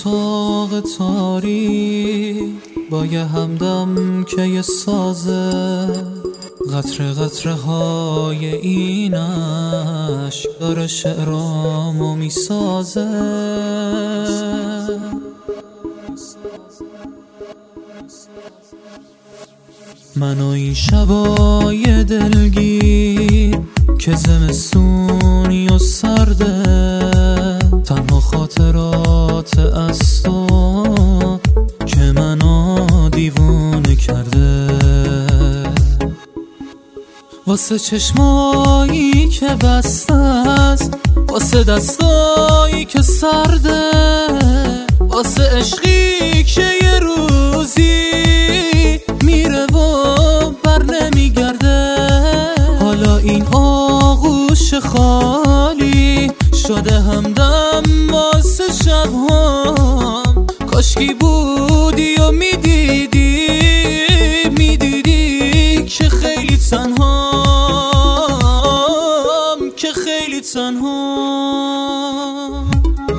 اتاق تاریک با یه همدم که یه سازه، قطره قطره های این عشق داره شعرامو میسازه. من و این شبای دلگیر که زمستونی و سرده، تنها خاطرات از تو که منو دیوونه کرده. واسه چشمایی که بسته است، واسه دستایی که سرده، واسه عشقی که یه روزی میره و بر نمیگرده. حالا این آغوش خالی شده همدم واسه شبهام. کاشکی بودی و میدیدی که خیلی تنهام، که خیلی تنهام.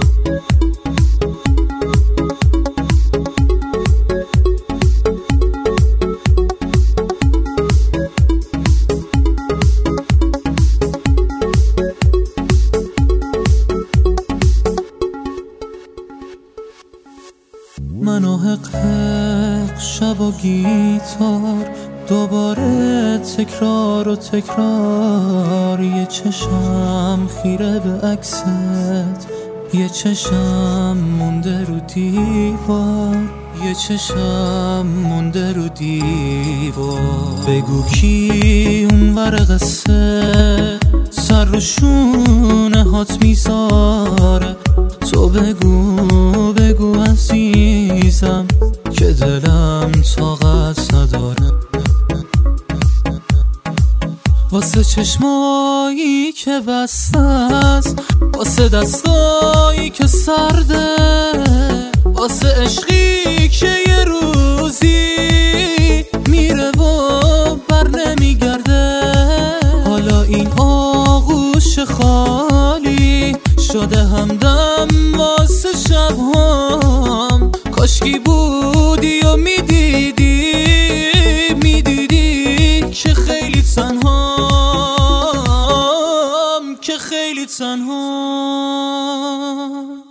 من و حق شب و گیتار، دوباره تکرار و تکرار. یه چشم خیره به عکست، یه چشم مونده رو دیوار، یه چشم مونده رو دیوار. بگو کی اونور قصه سر رو شونه هات میذاره. تو بگو عزیزم که دلم طاقت نداره. واسه چشمایی که بسته است، واسه دستایی که سرده، واسه عشقی که یه روزی میره و بر نمیگرده. حالا این آغوش خالی شده همدم واسه شبهام. کاشکی بودی و میدیدی که خیلی تنهام، که خیلی تنهام.